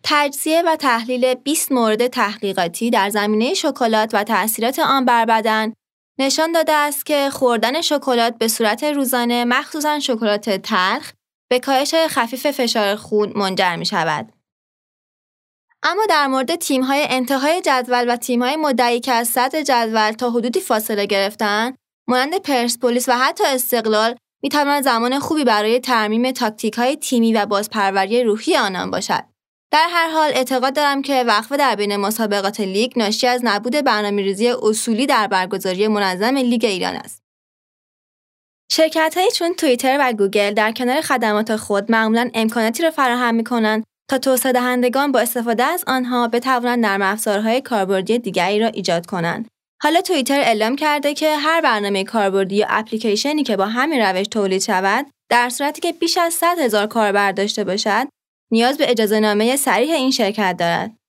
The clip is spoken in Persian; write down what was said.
تجزیه و تحلیل 20 مورد تحقیقاتی در زمینه شکلات و تأثیرات آن بر بدن نشان داده است که خوردن شکلات به صورت روزانه، مخصوصاً شکلات تلخ، به کاهش خفیف فشار خون منجر می شود. اما در مورد تیم‌های انتهای جدول و تیم‌های مدعی که از صدر جدول تا حدودی فاصله گرفتن، مانند پرسپولیس و حتی استقلال، می‌تواند زمان خوبی برای ترمیم تاکتیک‌های تیمی و بازپروری روحی آنان باشد. در هر حال اعتقاد دارم که وقفه در بین مسابقات لیگ ناشی از نبود برنامه‌ریزی اصولی در برگزاری منظم لیگ ایران است. شرکت‌هایی چون توییتر و گوگل در کنار خدمات خود معمولاً امکاناتی را فراهم می‌کنند تا توسعه‌دهندگان با استفاده از آنها بتوانند نرم افزارهای کاربردی دیگری را ایجاد کنند. حالا توییتر اعلام کرده که هر برنامه کاربردی یا اپلیکیشنی که با همین روش تولید شود، در صورتی که بیش از 100,000 کاربر داشته باشد، نیاز به اجازه‌نامه صریح این شرکت دارد.